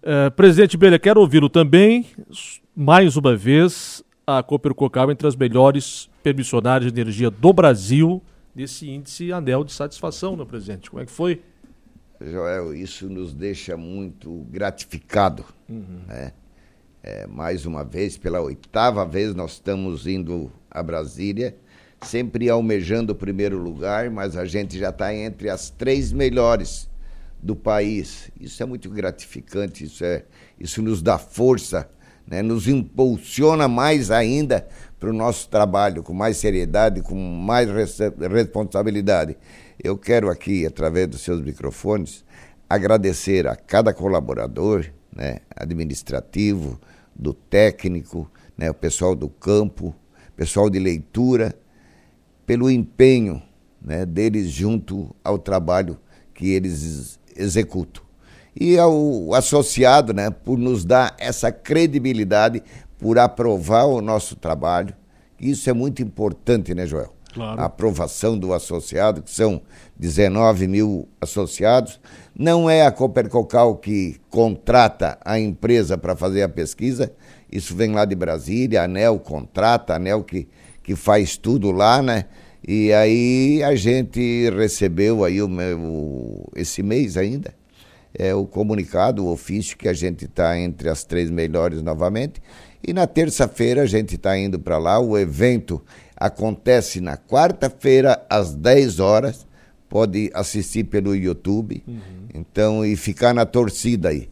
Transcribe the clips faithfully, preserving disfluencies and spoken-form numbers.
Uh, presidente Belha, quero ouvi-lo também, mais uma vez, a Copercocal entre as melhores permissionárias de energia do Brasil, nesse índice ANEEL de satisfação, né, presidente? Como é que foi? Joel, isso nos deixa muito gratificado. Uhum. Né? É, mais uma vez, pela oitava vez, nós estamos indo a Brasília, sempre almejando o primeiro lugar, mas a gente já está entre as três melhores do país. Isso é muito gratificante, isso, é, isso nos dá força, né? Nos impulsiona mais ainda para o nosso trabalho, com mais seriedade, com mais res- responsabilidade. Eu quero aqui, através dos seus microfones, agradecer a cada colaborador, né, administrativo, do técnico, né, o pessoal do campo, pessoal de leitura, pelo empenho, né, deles junto ao trabalho que eles executam. E ao associado, né, por nos dar essa credibilidade, por aprovar o nosso trabalho. Isso é muito importante, né, Joel? Claro. A aprovação do associado, que são dezenove mil associados. Não é a Copercocal que contrata a empresa para fazer a pesquisa, isso vem lá de Brasília, a ANEEL contrata, a ANEEL que, que faz tudo lá, né? E aí a gente recebeu aí o, o, esse mês ainda, é, o comunicado, o ofício, que a gente está entre as três melhores novamente. E na terça-feira a gente está indo para lá, o evento acontece na quarta-feira, às dez horas, pode assistir pelo YouTube, uhum. Então, e ficar na torcida aí.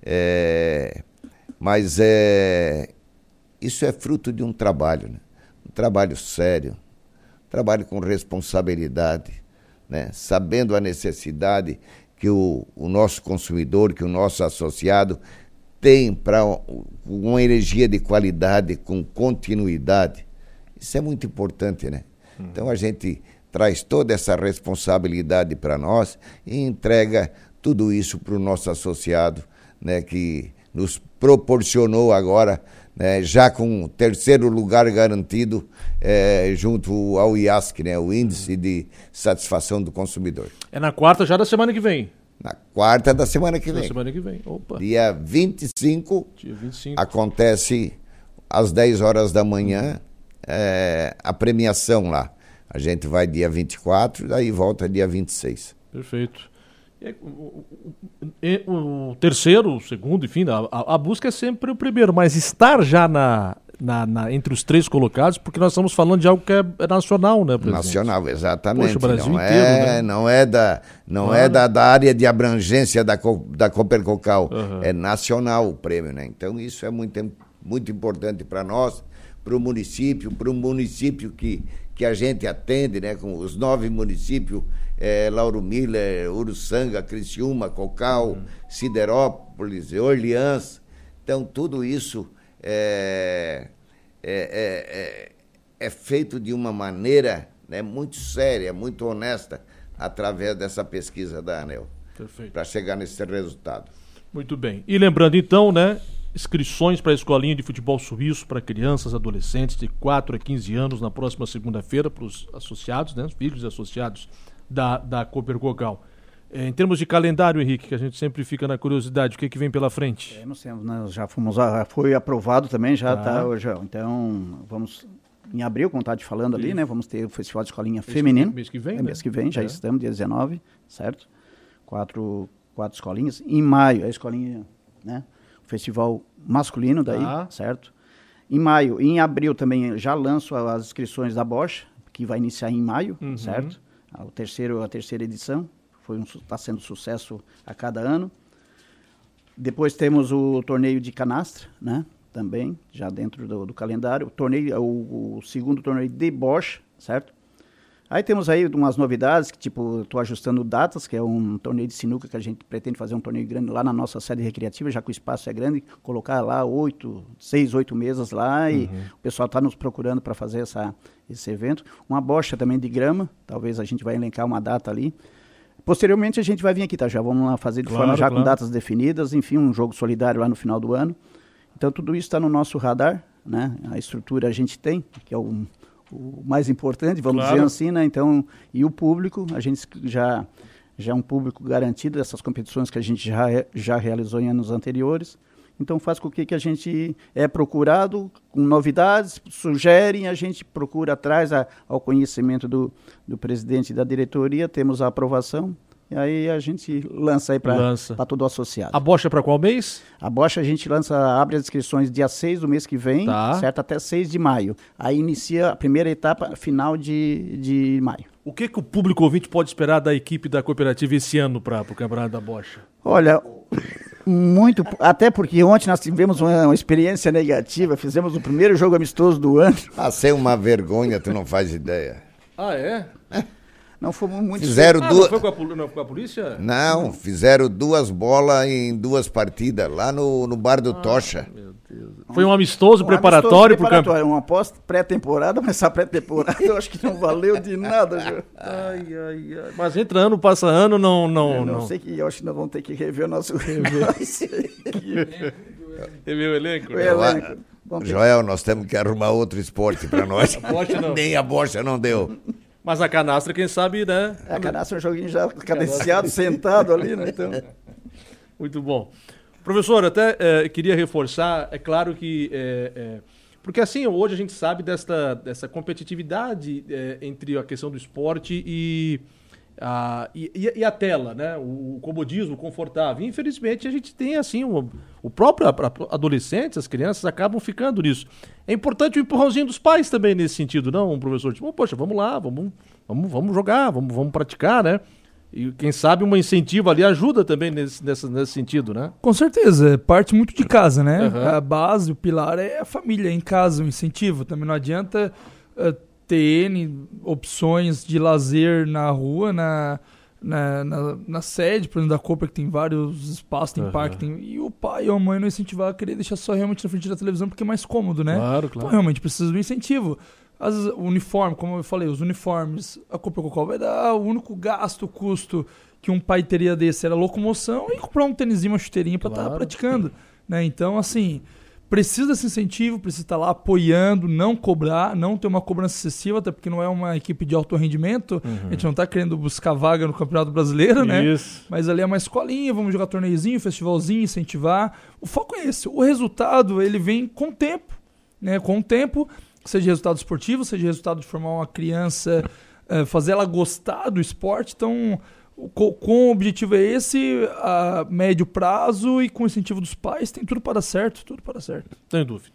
É, mas é, isso é fruto de um trabalho, né? Um trabalho sério, um trabalho com responsabilidade, né? Sabendo a necessidade que o, o nosso consumidor, que o nosso associado tem para uma energia de qualidade, com continuidade. Isso é muito importante, né? Uhum. Então a gente traz toda essa responsabilidade para nós e entrega tudo isso para o nosso associado, né, que nos proporcionou agora, né, já com o terceiro lugar garantido é, junto ao I A S C, né, o Índice de Satisfação do Consumidor. É na quarta já da semana que vem? Na quarta da semana que vem. Da semana que vem, opa. Dia vinte e cinco, Dia vinte e cinco. Acontece às dez horas da manhã, é, a premiação lá. A gente vai dia vinte e quatro, daí volta dia vinte e seis. Perfeito. E, o, o, o terceiro, o segundo, enfim, a, a busca é sempre o primeiro, mas estar já na, na, na, entre os três colocados, porque nós estamos falando de algo que é nacional, né, presidente? Nacional, exatamente. Poxa, o Brasil não inteiro, é, né? Não é, da, não claro. é da, da área de abrangência da, da Copercocal, uhum. É nacional o prêmio, né? Então isso é muito, muito importante para nós, para o município, para o município que, que a gente atende, né, com os nove municípios, é, Lauro Miller, Uruçanga, Criciúma, Cocal, uhum. Siderópolis, Orleans. Então, tudo isso é, é, é, é, é feito de uma maneira, né, muito séria, muito honesta, através dessa pesquisa da ANEEL, para chegar nesse resultado. Muito bem. E lembrando, então, né, inscrições para a escolinha de futebol suíço para crianças e adolescentes de quatro a quinze anos na próxima segunda-feira para os associados, né, os filhos associados da, da Copercocal. É, em termos de calendário, Henrique, que a gente sempre fica na curiosidade, o que, que vem pela frente? É, nós temos, nós já fomos, já foi aprovado também, já está, tá, já, então vamos em abril, como está te falando ali, né, vamos ter o Festival de Escolinha mês Feminino. Mês que vem, é, né? Mês que vem, já é. estamos, dia dezenove, certo? Quatro, quatro escolinhas. Em maio, a escolinha, né? Festival masculino daí, ah. certo? Em maio, em abril também já lanço as inscrições da Bosch, que vai iniciar em maio, uhum. certo? O terceiro, a terceira edição, foi um, está sendo sucesso a cada ano. Depois temos o torneio de canastra, né? Também, já dentro do, do calendário. O, torneio, o, o segundo torneio de Bosch, certo? Aí temos aí umas novidades, que tipo, estou ajustando datas, que é um torneio de sinuca que a gente pretende fazer um torneio grande lá na nossa sede recreativa, já que o espaço é grande, colocar lá oito, seis, oito mesas lá e uhum. o pessoal está nos procurando para fazer essa, esse evento. Uma bocha também de grama, talvez a gente vai elencar uma data ali. Posteriormente a gente vai vir aqui, tá? Já vamos lá fazer de claro, forma já claro. com datas definidas, enfim, um jogo solidário lá no final do ano. Então tudo isso está no nosso radar, né? A estrutura a gente tem, que é o... o mais importante, vamos claro. dizer assim, né? Então, e o público, a gente já já é um público garantido dessas competições que a gente já, já realizou em anos anteriores. Então faz com que, que a gente é procurado com novidades, sugerem, a gente procura, traz a, ao conhecimento do, do presidente e da diretoria, temos a aprovação, e aí a gente lança aí para todo o associado. A bocha é para qual mês? A bocha a gente lança, abre as inscrições dia seis do mês que vem, tá. certo? Até seis de maio. Aí inicia a primeira etapa, final de, de maio. O que, que o público ouvinte pode esperar da equipe da cooperativa esse ano para o Campeonato da Bocha? Olha, muito, até porque ontem nós tivemos uma, uma experiência negativa, fizemos o primeiro jogo amistoso do ano. Ah, ser uma vergonha, tu não faz ideia. Ah, é? É. Não fomos muito... Fizeram ah, duas... não, foi com a pol... não foi com a polícia? Não, não, fizeram duas bolas em duas partidas, lá no, no bar do ah, Tocha. Meu Deus. Foi um amistoso um preparatório para o campeonato. Uma aposta pré-temporada, mas essa pré-temporada eu acho que não valeu de nada. Viu? Ai, ai, ai. Mas entra ano, passa ano, não... não, eu não, não. sei que eu acho que nós vamos ter que rever o nosso... Rever, rever o elenco? O elenco. Joel, nós temos que arrumar outro esporte para nós. A bocha não. Nem a bocha não deu. Mas a canastra, quem sabe, né? A canastra é um joguinho já cadenciado, sentado ali, né? Então... Muito bom. Professor, até é, queria reforçar, é claro que... É, é, porque assim, hoje a gente sabe desta, dessa competitividade é, entre a questão do esporte e a, e, e a tela, né? O, o comodismo confortável. Infelizmente, a gente tem, assim, o, o próprio adolescente, as crianças acabam ficando nisso. É importante o empurrãozinho dos pais também nesse sentido, não? Um professor tipo, poxa, vamos lá, vamos, vamos, vamos jogar, vamos, vamos praticar, né? E quem sabe um incentivo ali ajuda também nesse, nesse, nesse sentido, né? Com certeza, parte muito de casa, né? Uhum. A base, o pilar é a família, em casa, o incentivo. Também não adianta uh, ter N opções de lazer na rua, na, na, na, na sede, por exemplo, da Copa, que tem vários espaços, tem uhum. parque, tem, e o pai ou a mãe não incentivar a querer deixar só realmente na frente da televisão, porque é mais cômodo, né? Claro, claro. Então realmente precisa do incentivo. As, o uniforme, como eu falei, os uniformes, a Copa Cocó vai dar o único gasto, custo que um pai teria desse era locomoção e comprar um tênisinho, uma chuteirinha para estar claro. tá praticando, né? Então, assim, precisa desse incentivo, precisa estar lá apoiando, não cobrar, não ter uma cobrança excessiva, até porque não é uma equipe de alto rendimento, uhum. a gente não está querendo buscar vaga no Campeonato Brasileiro, né? Isso. Mas ali é uma escolinha, vamos jogar torneiozinho, festivalzinho, incentivar. O foco é esse. O resultado, ele vem com o tempo, né? Com o tempo, seja resultado esportivo, seja resultado de formar uma criança, uh, fazer ela gostar do esporte. Então, com, com o objetivo é esse, a médio prazo e com o incentivo dos pais, tem tudo para dar certo, tudo para dar certo. Sem dúvida.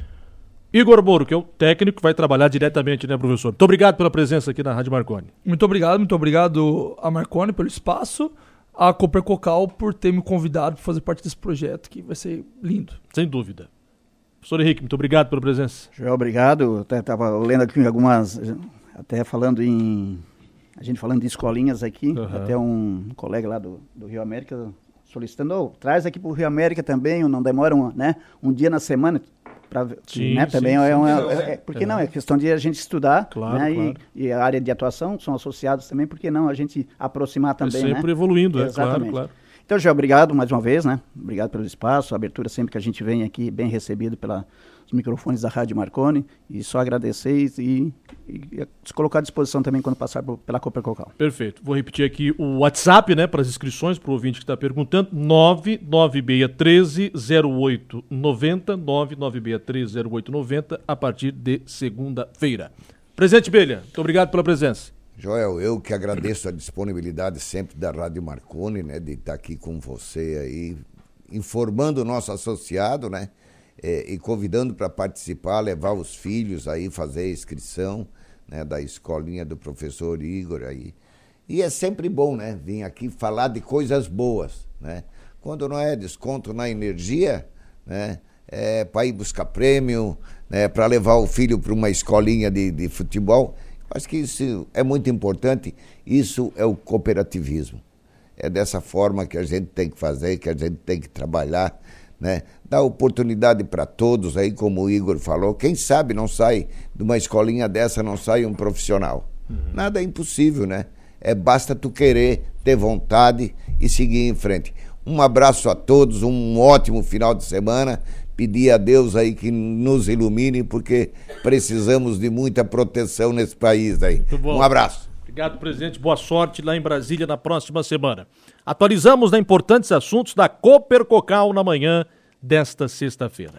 Igor Moro, que é o técnico que vai trabalhar diretamente, né, professor? Muito obrigado pela presença aqui na Rádio Marconi. Muito obrigado, muito obrigado a Marconi pelo espaço, a Cooper Cocal por ter me convidado para fazer parte desse projeto, que vai ser lindo. Sem dúvida. Professor Henrique, muito obrigado pela presença. Joel, obrigado. Até estava lendo aqui algumas, até falando em, a gente falando de escolinhas aqui, uhum. até um colega lá do, do Rio América solicitando, oh, traz aqui para o Rio América também, não demora um, né, um dia na semana, pra, sim, né, sim, também sim, é, uma, sim. É, é, porque é. não, é questão de a gente estudar, claro, né, claro. E, e a área de atuação são associados também, porque não, a gente aproximar também, é sempre né? evoluindo, é, exatamente. Claro, claro. Então, Joel, obrigado mais uma vez, né? Obrigado pelo espaço, a abertura sempre que a gente vem aqui, bem recebido pelos microfones da Rádio Marconi. E só agradecer e, e se colocar à disposição também quando passar por, pela Cooper Cocal. Perfeito. Vou repetir aqui o WhatsApp, né, para as inscrições, para o ouvinte que está perguntando, nove nove seis um três zero oito nove zero, nove nove seis três zero oito nove zero, a partir de segunda-feira. Presidente Belha, muito obrigado pela presença. Joel, eu que agradeço a disponibilidade sempre da Rádio Marconi, né, de estar aqui com você aí, informando o nosso associado, né, é, e convidando para participar, levar os filhos aí, fazer a inscrição, né, da escolinha do professor Igor aí. E é sempre bom, né, vir aqui falar de coisas boas, né, quando não é desconto na energia, né, é para ir buscar prêmio, né, para levar o filho para uma escolinha de, de futebol. Acho que isso é muito importante, isso é o cooperativismo. É dessa forma que a gente tem que fazer, que a gente tem que trabalhar, né? Dar oportunidade para todos aí, como o Igor falou. Quem sabe não sai de uma escolinha dessa, não sai um profissional. Uhum. Nada é impossível, né? É basta tu querer, ter vontade e seguir em frente. Um abraço a todos, um ótimo final de semana. Pedir a Deus aí que nos ilumine, porque precisamos de muita proteção nesse país aí. Um abraço. Obrigado, presidente. Boa sorte lá em Brasília na próxima semana. Atualizamos, né, importantes assuntos da Cooper Cocal na manhã desta sexta-feira.